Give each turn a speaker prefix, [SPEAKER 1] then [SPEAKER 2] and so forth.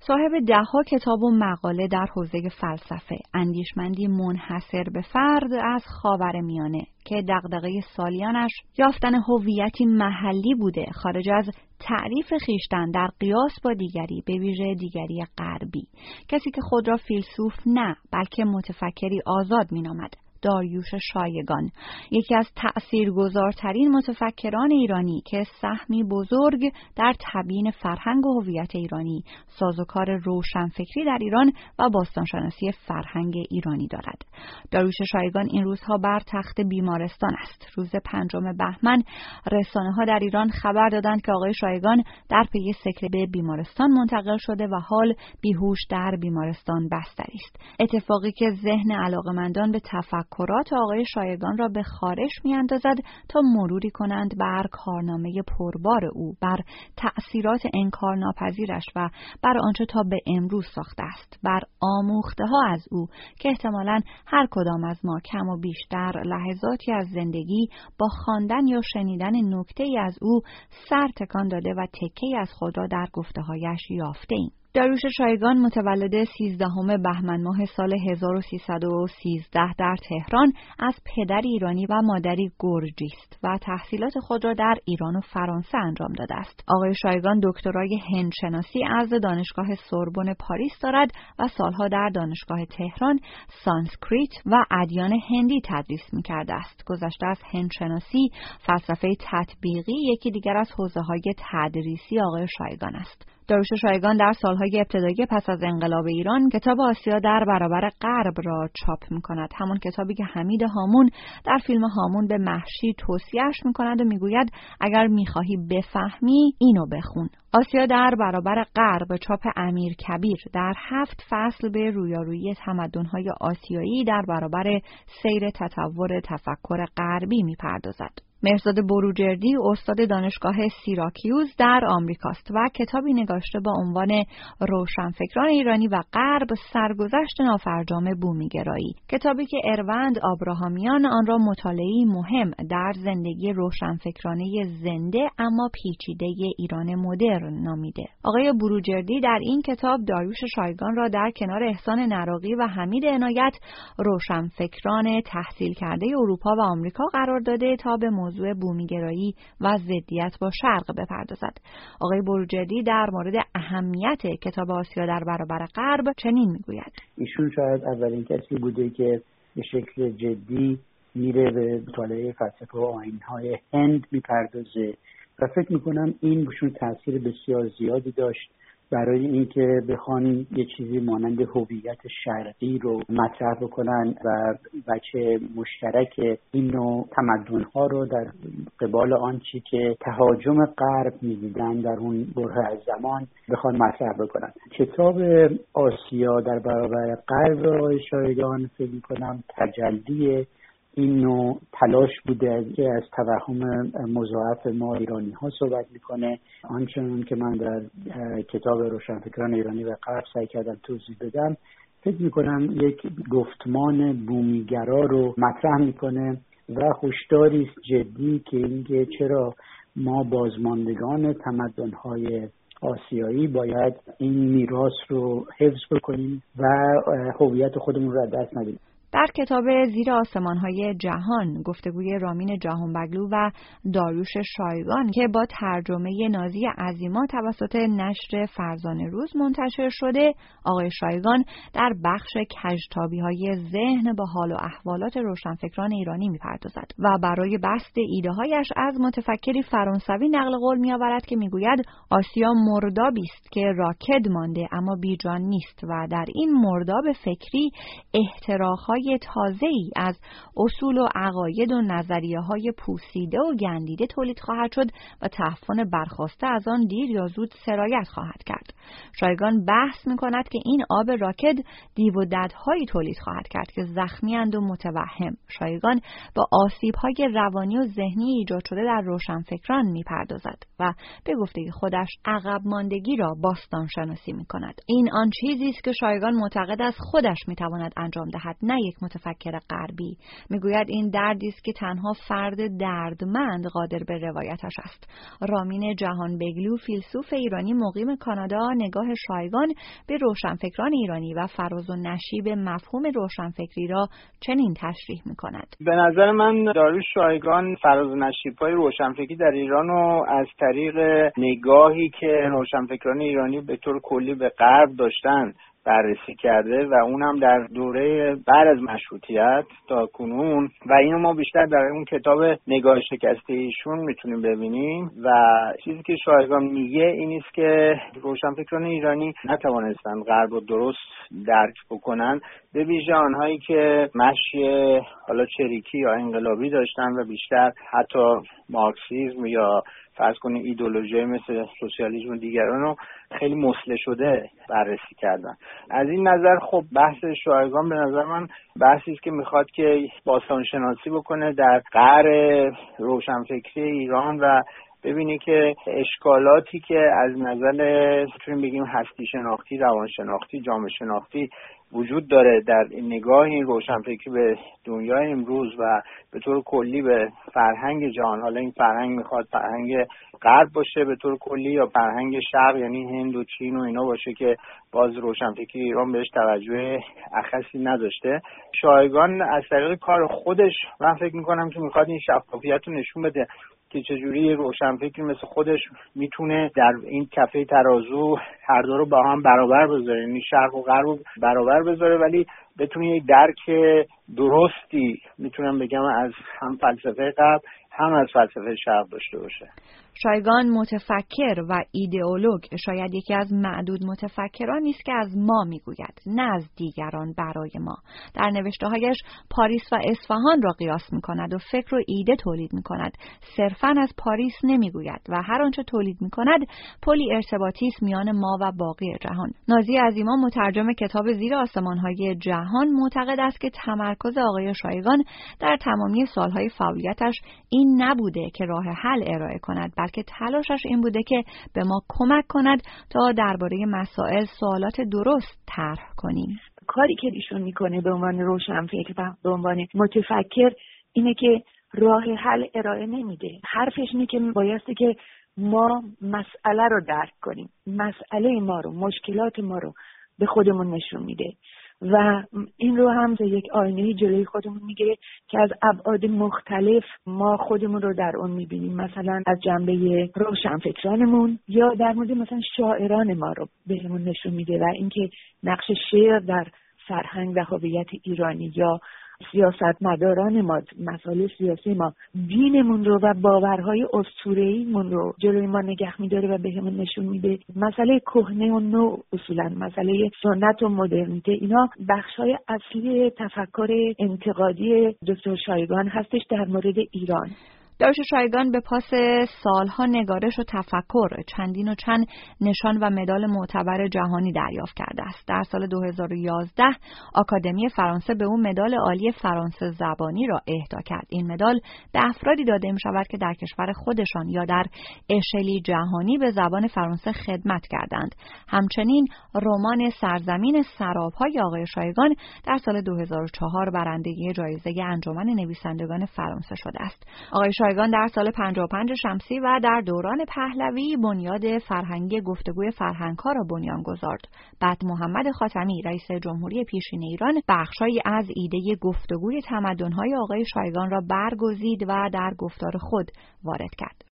[SPEAKER 1] صاحب ده‌ها کتاب و مقاله در حوزه فلسفه، اندیشمندی منحصر به فرد از خاورمیانه که دغدغه سالیانش یافتن هویتی محلی بوده خارج از تعریف خویشتن در قیاس با دیگری، به ویژه دیگری غربی. کسی که خود را فیلسوف نه بلکه متفکری آزاد می‌نامد. داریوش شایگان، یکی از تأثیرگذارترین متفکران ایرانی که سهمی بزرگ در تبیین فرهنگ و هویت ایرانی، سازوکار روشنفکری در ایران و باستانشناسی فرهنگ ایرانی دارد. داریوش شایگان این روزها بر تخت بیمارستان است. روز 5 بهمن رسانه‌ها در ایران خبر دادند که آقای شایگان در پی سکته به بیمارستان منتقل شده و حال بیهوش در بیمارستان بستری است. اتفاقی که ذهن علاقه‌مندان به تفکرات آقای شایگان را به خارش می‌اندازد تا مروری کنند بر کارنامه پربار او، بر تأثیرات انکارناپذیرش و بر آنچه تا به امروز ساخته است، بر آموخته‌ها از او که احتمالاً هر کدام از ما کم و بیشتر لحظاتی از زندگی با خواندن یا شنیدن نکته‌ای از او سر تکان داده و تکه‌ای از خود را در گفته‌هایش یافته‌ایم. داریوش شایگان متولد 13 بهمن ماه سال 1313 در تهران از پدری ایرانی و مادری گرجی است و تحصیلات خود را در ایران و فرانسه انجام داده است. آقای شایگان دکترای هندشناسی از دانشگاه سوربن پاریس دارد و سالها در دانشگاه تهران سانسکریت و ادیان هندی تدریس می‌کرده است. گذشته از هندشناسی، فلسفه تطبیقی یکی دیگر از حوزه‌های تدریسی آقای شایگان است. داریوش شایگان در سالهای ابتدایی پس از انقلاب ایران کتاب آسیا در برابر غرب را چاپ می‌کند. همون کتابی که حمید هامون در فیلم هامون به مهشید توصیه‌اش می‌کند و می‌گوید اگر می‌خواهی بفهمی اینو بخون. آسیا در برابر غرب چاپ امیر کبیر در 7 فصل به رویارویی تمدن‌های آسیایی در برابر سیر تطور تفکر غربی می‌پردازد. مهرزاد بروجردی استاد دانشگاه سیراکیوز در آمریکاست و کتابی نگاشته با عنوان روشنفکران ایرانی و غرب، سرگذشت نافرجام بومیگرایی، کتابی که اروند آبراهامیان آن را مطالعه‌ای مهم در زندگی روشنفکرانه زنده اما پیچیده ایران مدرن نامیده. آقای بروجردی در این کتاب داریوش شایگان را در کنار احسان نراقی و حمید عنایت روشنفکران تحصیل کرده اروپا و آمریکا قرار داده تا به موضوع بومیگرایی و ضدیت با شرق بپردازد. آقای بروجردی در مورد اهمیت کتاب آسیا در برابر غرب چنین میگوید:
[SPEAKER 2] ایشون شاید اولین کسی بوده که به شکل جدی میره به مطالعه فلسفه و آیین‌های هند میپردازه و فکر میکنم این بهشون تاثیر بسیار زیادی داشت برای اینکه بخوان یه چیزی مانند هویت شرقی رو مطرح بکنن و بچه مشترک این نوع تمدن‌ها رو در قبال آنچه که تهاجم غرب می‌دیدن در اون بره از زمان بخوان مطرح بکنن. کتاب آسیا در برابر غرب آقای شایگان فکر می‌کنم تجلی این نوع تلاش بوده که از توهم مضاعف ما ایرانی ها صحبت میکنه. آنچنان که من در کتاب روشنفکران ایرانی و غرب سعی کردم توضیح بدم، فکر میکنم یک گفتمان بومیگرا رو مطرح میکنه و هشداری جدی که اینکه چرا ما بازماندگان تمدن‌های آسیایی باید این میراث رو حفظ بکنیم و هویت خودمون رو از دست ندیم.
[SPEAKER 1] در کتاب زیر آسمان‌های جهان، گفتگوی رامین جهانبگلو و داریوش شایگان که با ترجمه نازی عظیما توسط نشر فرزانه روز منتشر شده، آقای شایگان در بخش کژتابی‌های ذهن با حال و احوالات روشنفکران ایرانی می‌پردازد و برای بسط ایده‌هایش از متفکری فرانسوی نقل قول می‌آورد که می‌گوید آسیا مردابی است که راکد مانده اما بیجان نیست و در این مرداب فکری احتراق‌های تازه‌ای از اصول و عقاید و نظریه‌های پوسیده و گندیده تولید خواهد شد و تعفن برخاسته از آن دیر یا زود سرایت خواهد کرد. شایگان بحث می‌کند که این آب راکد دیو و ددهایی تولید خواهد کرد که زخمی‌اند و متوهم. شایگان با آسیب‌های روانی و ذهنی ایجاد شده در روشنفکران می‌پردازد و به گفته خودش عقب ماندگی را باستان شناسی می‌کند. این آن چیزی است که شایگان معتقد است خودش می‌تواند انجام دهد، نه یک متفکر غربی. میگوید این دردی است که تنها فرد دردمند قادر به روایتش است. رامین جهانبگلو، فیلسوف ایرانی مقیم کانادا، نگاه شایگان به روشنفکران ایرانی و فراز و نشیب مفهوم روشنفکری را چنین تشریح می‌کند.
[SPEAKER 3] به نظر من داریوش شایگان فراز و نشیب‌های روشنفکری در ایران رو از طریق نگاهی که روشنفکران ایرانی به طور کلی به غرب داشتن بررسی کرده و اونم در دوره بعد از مشروطیت تا کنون و اینو ما بیشتر در اون کتاب نگاه شکسته ایشون میتونیم ببینیم و چیزی که شایگان میگه این است که روشنفکران ایرانی نتوانستند غرب رو درست درک بکنن، به ویژه آنهایی که مشی حالا چریکی یا انقلابی داشتن و بیشتر حتی مارکسیسم یا فرض کنید ایدئولوژی مثل سوسیالیسم و دیگران رو خیلی مسله شده بررسی کردن. از این نظر خب بحث شایگان به نظر من بحثی است که میخواد که باستانشناسی بکنه در قعر روشنفکری ایران و ببینی که اشکالاتی که از نظر میتونیم بگیم هستی شناختی، روان شناختی، جامعه شناختی وجود داره در نگاه این روشنفکری به دنیای امروز و به طور کلی به فرهنگ جهان. حالا این فرهنگ میخواد فرهنگ غرب باشه به طور کلی یا فرهنگ شرق یعنی هند و چین و اینا باشه که باز روشنفکری ایران بهش توجه اخصی نداشته. شایگان از طریق کار خودش من فکر میکنم که میخواد این شفافیت رو نشون بده که چجوری روشنفکری مثل خودش میتونه در این کفه ترازو هر دو رو با هم برابر بذاره، یعنی شرق و غرب رو برابر بذاره ولی بتونه یک درک درستی میتونم بگم از هم فلسفه غرب هم از فلسفه شرق داشته باشه.
[SPEAKER 1] شایگان متفکر و ایدئولوگ شاید یکی از معدود متفکرانی است که از ما میگوید نه از دیگران برای ما. در نوشته‌هایش پاریس و اصفهان را قیاس می‌کند و فکر و ایده تولید می‌کند. صرفاً از پاریس نمیگوید و هر آنچه تولید می‌کند پلی ارتباطی است میان ما و باقی جهان. نازی عظیما مترجم کتاب زیر آسمان‌های جهان معتقد است که تمرکز آقای شایگان در تمامی سال‌های فعالیتش این نبوده که راه حل ارائه کند، بلکه تلاشش این بوده که به ما کمک کند تا درباره مسائل سوالات درست طرح کنیم.
[SPEAKER 4] کاری که ایشون میکنه به عنوان روشنفکر و به عنوان متفکر اینه که راه حل ارائه نمیده. حرفش اینه که بایستی که ما مسئله رو درک کنیم، مسئله ما رو، مشکلات ما رو به خودمون نشون میده و این رو هم یک آینه جلوی خودمون میگیره که از ابعاد مختلف ما خودمون رو در اون میبینیم، مثلا از جنبه روشنفکرانمون یا در مورد مثلا شاعران ما رو بهمون نشون میده و اینکه نقش شعر در فرهنگ و هویت ایرانی یا سیاستمداران ما، مسائل سیاسی ما، دینمون رو و باورهای اسطوره‌ایمون رو جلوی ما نگه می‌داره و بهمون نشون میده. مسئله کهنه و نو اصولاً مسئله سنت و مدرنیته، اینا بخش‌های اصلی تفکر انتقادی دکتر شایگان هستش در مورد ایران.
[SPEAKER 1] داریوش شایگان به پاس سالها نگارش و تفکر چندین و چند نشان و مدال معتبر جهانی دریافت کرده است. در سال 2011 آکادمی فرانسه به او مدال عالی فرانسه زبانی را اهدا کرد. این مدال به افرادی داده می شود که در کشور خودشان یا در اشلی جهانی به زبان فرانسه خدمت کردند. همچنین رمان سرزمین سراب‌های آقای شایگان در سال 2004 برندگی جایزه انجمن نویسندگان فرانسه شده است. آقای شایگان در سال 55 شمسی و در دوران پهلوی بنیاد فرهنگی گفتگوی فرهنگ‌ها را بنیان گذارد. بعد محمد خاتمی رئیس جمهوری پیشین ایران بخشی از ایده گفتگوی تمدن‌های آقای شایگان را برگزید و در گفتار خود وارد کرد.